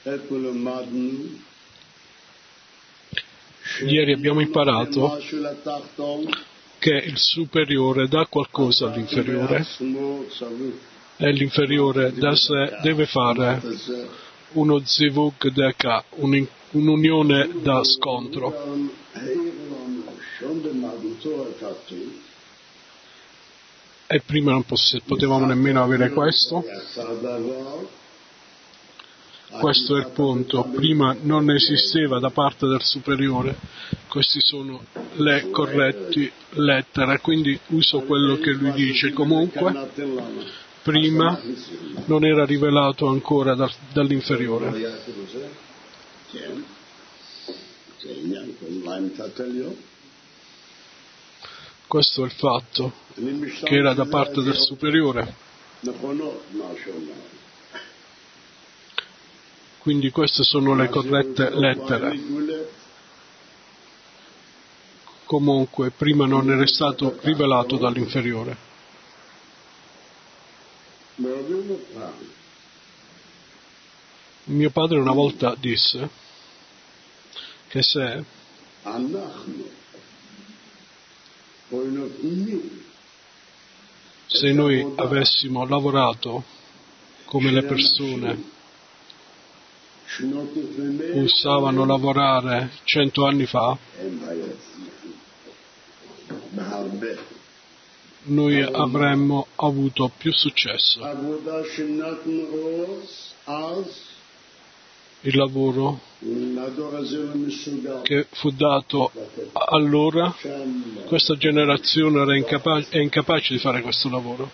Ieri abbiamo imparato che il superiore dà qualcosa all'inferiore e l'inferiore da sé deve fare uno zivug deka, un'unione da scontro. E prima non potevamo nemmeno avere questo. Questo è il punto. Prima non esisteva da parte del superiore. Queste sono le corrette lettere, quindi uso quello che lui dice. Comunque, prima non era rivelato ancora dall'inferiore. Questo è il fatto, che era da parte del superiore. Quindi queste sono le corrette lettere. Comunque, prima non era stato rivelato dall'inferiore. Mio padre una volta disse che se noi avessimo lavorato come le persone usavano lavorare 100 anni fa, noi avremmo avuto più successo. Il lavoro che fu dato allora, questa generazione è incapace di fare questo lavoro.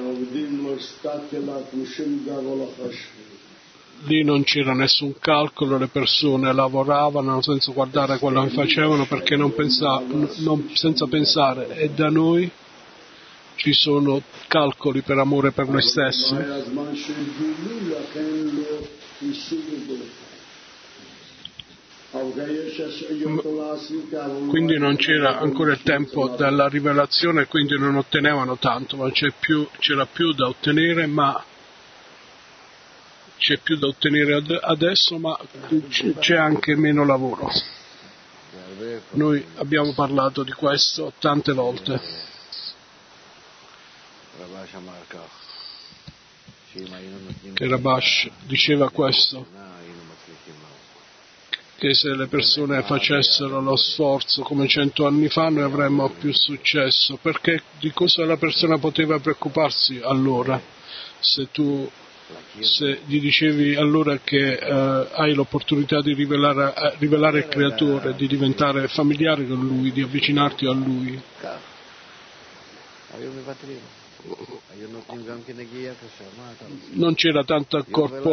Lì non c'era nessun calcolo, le persone lavoravano senza guardare quello che facevano perché senza pensare, e da noi ci sono calcoli per amore per noi stessi. Quindi non c'era ancora il tempo della rivelazione, quindi non ottenevano tanto, ma c'era più da ottenere, c'è più da ottenere adesso, ma c'è anche meno lavoro. Noi abbiamo parlato di questo tante volte. Che Rabash diceva questo, che se le persone facessero lo sforzo come 100 anni fa noi avremmo più successo, perché di cosa la persona poteva preoccuparsi allora? Se gli dicevi allora che hai l'opportunità di rivelare il Creatore, di diventare familiare con Lui, di avvicinarti a Lui, non c'era tanta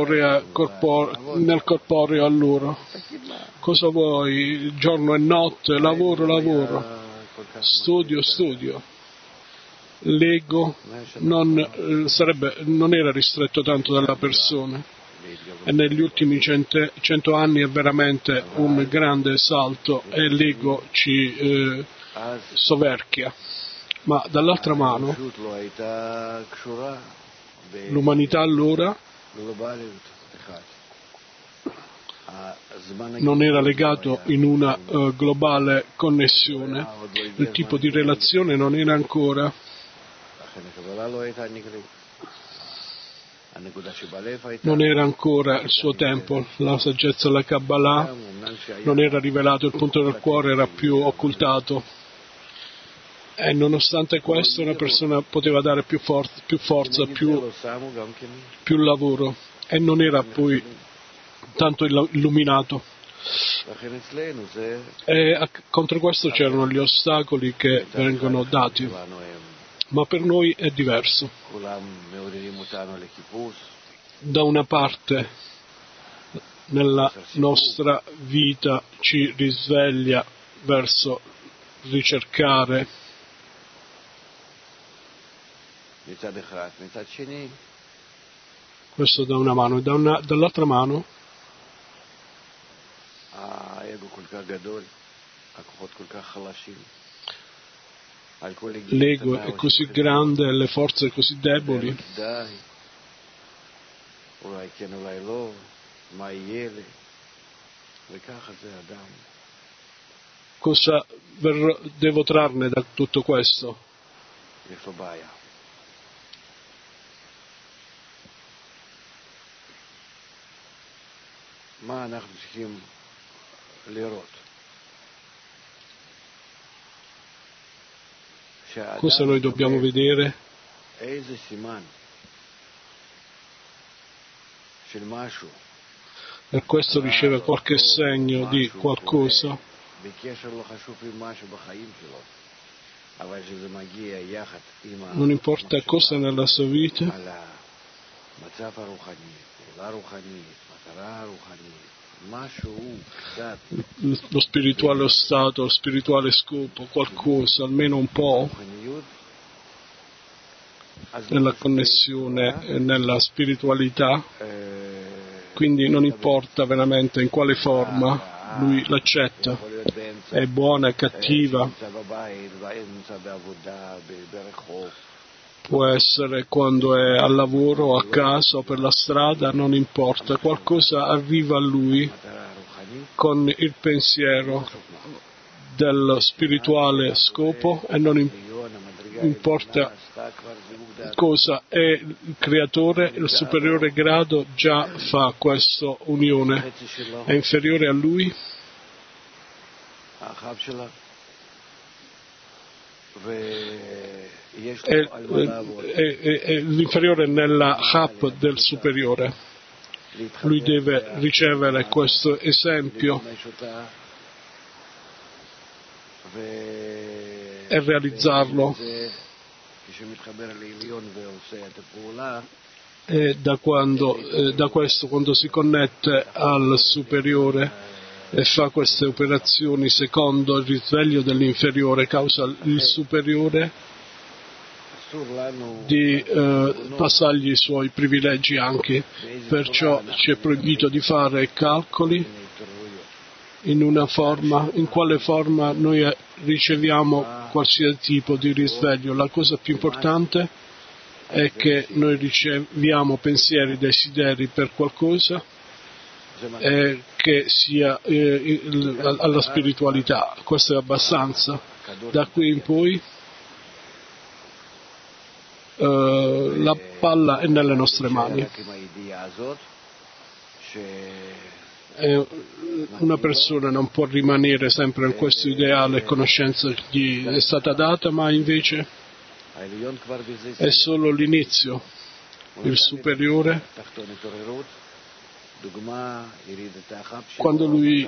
nel corporeo allora. Cosa vuoi? Giorno e notte, lavoro, studio. L'ego non era ristretto tanto dalla persona, e negli ultimi 100 anni è veramente un grande salto e l'ego ci soverchia. Ma dall'altra mano l'umanità allora non era legato in una globale connessione, il tipo di relazione non era ancora. Non era ancora il suo tempo, la saggezza della Kabbalah non era rivelato, il punto del cuore era più occultato, e nonostante questo una persona poteva dare più forza, più lavoro, e non era poi tanto illuminato. E contro questo c'erano gli ostacoli che vengono dati, ma per noi è diverso. Da una parte nella nostra vita ci risveglia verso ricercare, questo da una mano, e dall'altra mano l'ego è così grande e le forze così deboli Cosa devo trarne da tutto questo? Cosa noi dobbiamo vedere? Per questo riceve qualche segno di qualcosa, non importa cosa nella sua vita, lo spirituale stato, lo spirituale scopo, qualcosa, almeno un po', nella connessione e nella spiritualità, quindi non importa veramente in quale forma lui l'accetta, è buona, è cattiva, può essere quando è al lavoro, a casa o per la strada, non importa, qualcosa arriva a lui con il pensiero dello spirituale scopo e non importa cosa, è il creatore, il superiore grado già fa questa unione, è inferiore a lui, è l'inferiore nella hap del superiore. Lui deve ricevere questo esempio e realizzarlo. E da questo, quando si connette al superiore e fa queste operazioni secondo il risveglio dell'inferiore, causa il superiore di passargli i suoi privilegi anche, perciò ci è proibito di fare calcoli in quale forma noi riceviamo qualsiasi tipo di risveglio. La cosa più importante è che noi riceviamo pensieri, desideri per qualcosa che sia alla spiritualità. Questo è abbastanza. Da qui in poi la palla è nelle nostre mani. Una persona non può rimanere sempre in questo ideale e conoscenza gli è stata data, ma invece è solo l'inizio. Il superiore, quando lui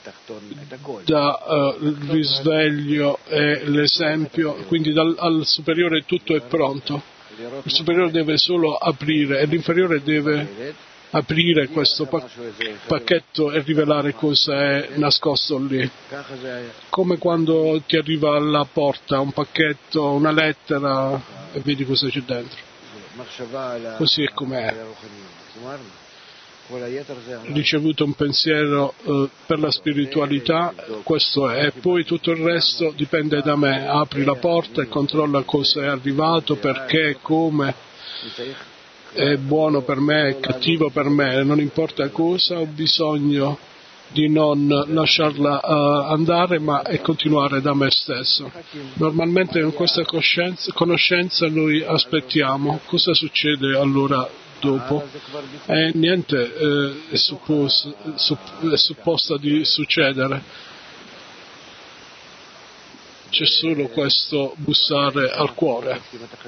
dà il risveglio e l'esempio, quindi al superiore tutto è pronto. Il superiore deve solo aprire e l'inferiore deve aprire questo pacchetto e rivelare cosa è nascosto lì. Come quando ti arriva alla porta un pacchetto, una lettera e vedi cosa c'è dentro. Così è com'è. Ricevuto un pensiero per la spiritualità, questo è, e poi tutto il resto dipende da me. Apri la porta e controlla cosa è arrivato, perché, come, è buono per me, è cattivo per me, non importa cosa, ho bisogno di non lasciarla andare, ma e continuare da me stesso. Normalmente con questa conoscenza noi aspettiamo. Cosa succede allora dopo? Niente è supposta di succedere. C'è solo questo bussare al cuore.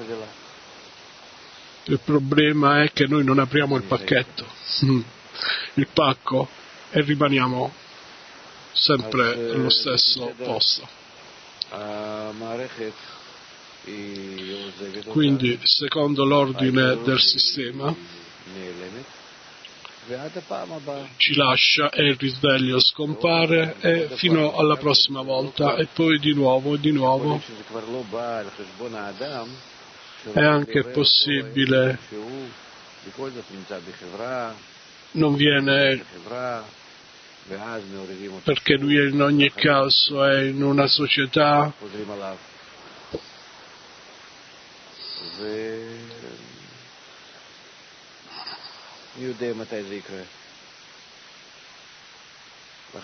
Il problema è che noi non apriamo il pacchetto, il pacco, e rimaniamo sempre allo stesso posto. Quindi, secondo l'ordine del sistema, ci lascia e il risveglio scompare e fino alla prossima volta, e poi di nuovo. È anche possibile, non viene, perché lui in ogni caso è in una società,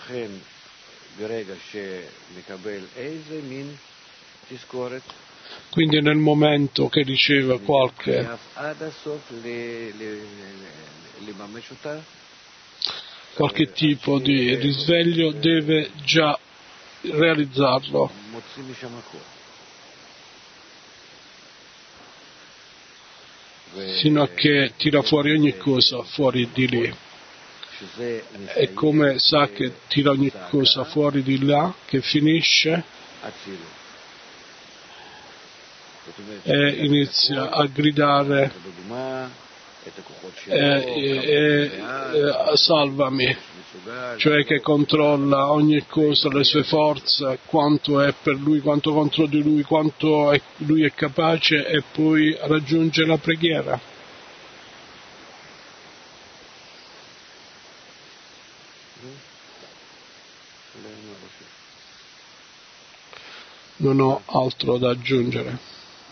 Quindi nel momento che riceve qualche tipo di risveglio deve già realizzarlo fino a che tira fuori ogni cosa fuori di lì. E come sa che tira ogni cosa fuori di là, che finisce e inizia a gridare salvami, cioè che controlla ogni cosa, le sue forze, quanto è per lui, quanto contro di lui, quanto lui è capace, e poi raggiunge la preghiera. Non ho altro da aggiungere.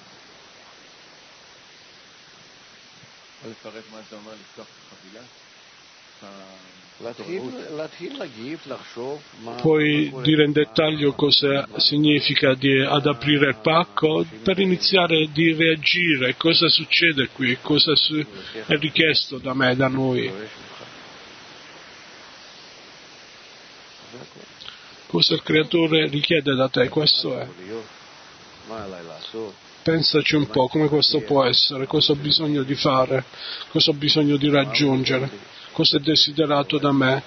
Puoi dire in dettaglio cosa significa ad aprire il pacco per iniziare di reagire, cosa succede qui, cosa è richiesto da me, da noi, cosa il Creatore richiede da te, questo è. Pensaci un po' come questo può essere, cosa ho bisogno di fare, cosa ho bisogno di raggiungere, cosa è desiderato da me,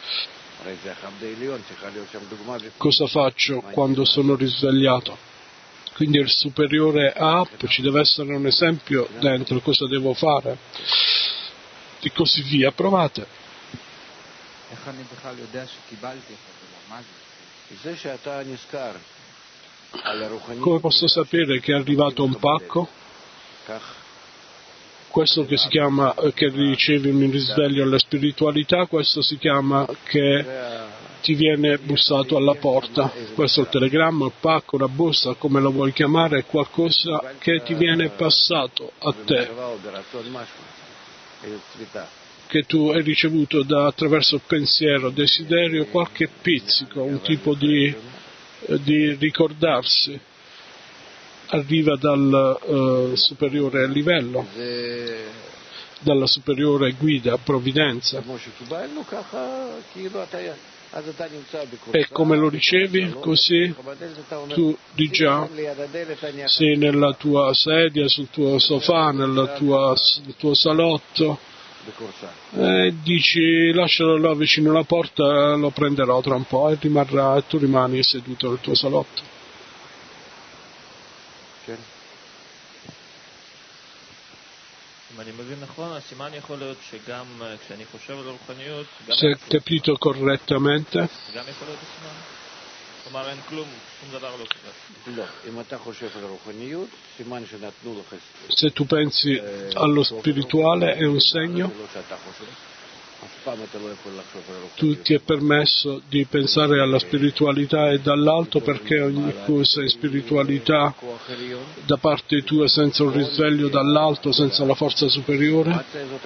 cosa faccio quando sono risvegliato. Quindi il superiore up, ci deve essere un esempio dentro, cosa devo fare, e così via. Provate. Come posso sapere che è arrivato un pacco? Questo che si chiama, che ricevi un risveglio alla spiritualità, questo si chiama che ti viene bussato alla porta. Questo è il telegramma, il pacco, la busta, come lo vuoi chiamare, è qualcosa che ti viene passato a te, che tu hai ricevuto attraverso il pensiero, desiderio, qualche pizzico, un tipo di ricordarsi, arriva dal superiore livello, dalla superiore guida, provvidenza. E come lo ricevi? Così tu di già sei nella tua sedia, sul tuo sofà, nel tuo salotto, e dici lascialo là vicino alla porta, lo prenderò tra un po', e tu rimani seduto nel tuo salotto. Se ho capito correttamente, se tu pensi allo spirituale è un segno, tu ti è permesso di pensare alla spiritualità e dall'alto, perché ogni cosa è spiritualità da parte tua, senza un risveglio dall'alto, senza la forza superiore.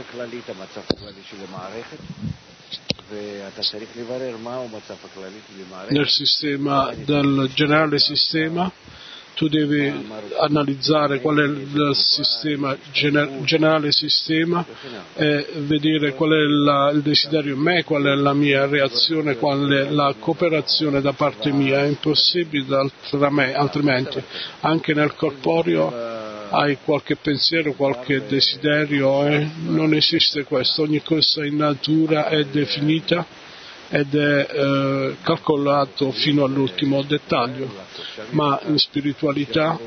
Nel sistema del generale sistema tu devi analizzare qual è il sistema, generale sistema, e vedere qual è il desiderio in me, qual è la mia reazione, qual è la cooperazione da parte mia. È impossibile altrimenti. Anche nel corporeo hai qualche pensiero, qualche desiderio, non esiste questo. Ogni cosa in natura è definita ed è calcolato fino all'ultimo dettaglio, ma in spiritualità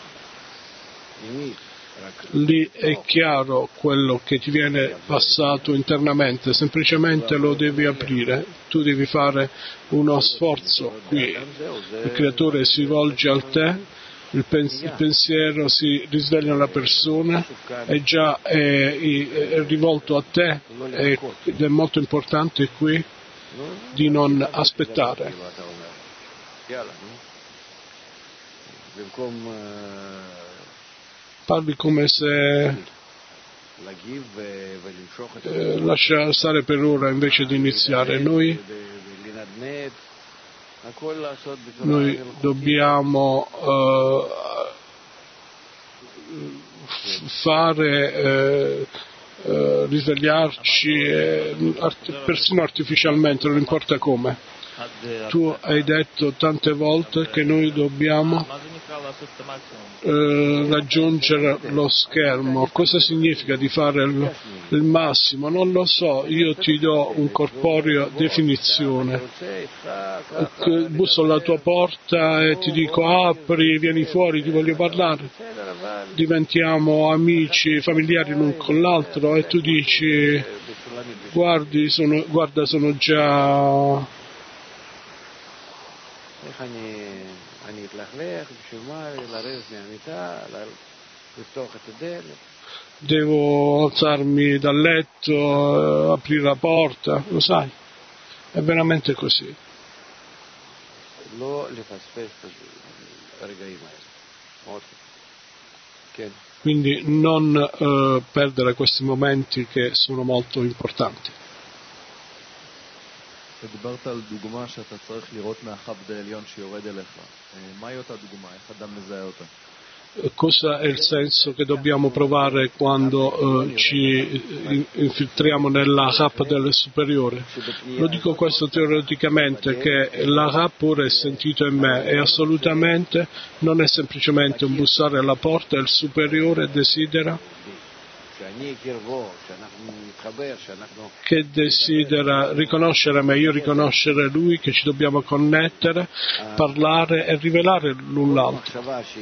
lì è chiaro quello che ti viene passato internamente, semplicemente lo devi aprire. Tu devi fare uno sforzo qui, il Creatore si rivolge a te, il pensiero si risveglia nella persona, è già è rivolto a te, ed è molto importante qui di non aspettare. Parli come se lascia stare per ora invece di iniziare. Noi Noi dobbiamo risvegliarci persino artificialmente, non importa come. Tu hai detto tante volte che noi dobbiamo raggiungere lo schermo. Cosa significa di fare il massimo? Non lo so, io ti do un corporea definizione. Busso alla tua porta e ti dico apri, vieni fuori, ti voglio parlare. Diventiamo amici, familiari l'un con l'altro e tu dici guarda, sono già... Devo alzarmi dal letto, aprire la porta, lo sai, è veramente così. Quindi non perdere questi momenti che sono molto importanti. דיברת על דוגמה שאתה צריך לראות מהחבד העליון שיורד אליך. מהי אותה דוגמה? איך אדם מזהה אותה? Cosa è il senso che dobbiamo provare quando ci infiltriamo nella Rap del superiore? Lo dico questo teoreticamente, che la Rap ora è sentito in me e assolutamente non è semplicemente un bussare alla porta, il superiore desidera riconoscere me, io riconoscere lui, che ci dobbiamo connettere, parlare e rivelare l'un l'altro.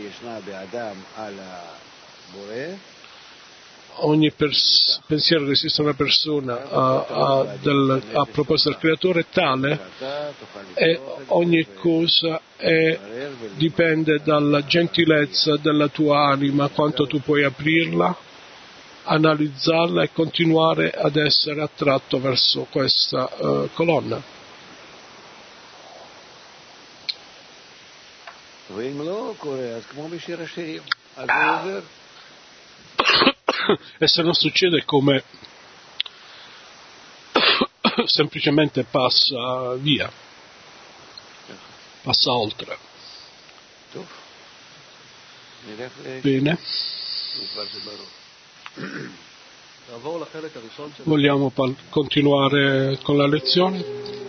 Ogni pensiero che esiste una persona a proposito del creatore è tale e ogni cosa dipende dalla gentilezza della tua anima, quanto tu puoi aprirla, analizzarla e continuare ad essere attratto verso questa colonna. E se non succede, come semplicemente passa via, passa oltre. Bene. Vogliamo continuare con la lezione?